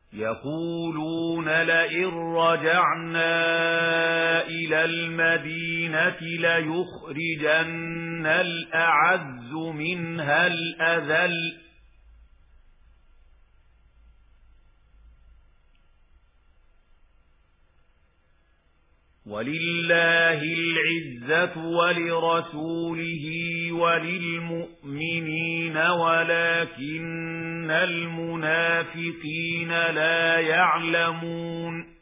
يقولون لئن رجعنا إلى المدينة ليخرجن الأعز منها الأذل ولله العزة ولرسوله وللمؤمنين ولكن المنافقين لا يعلمون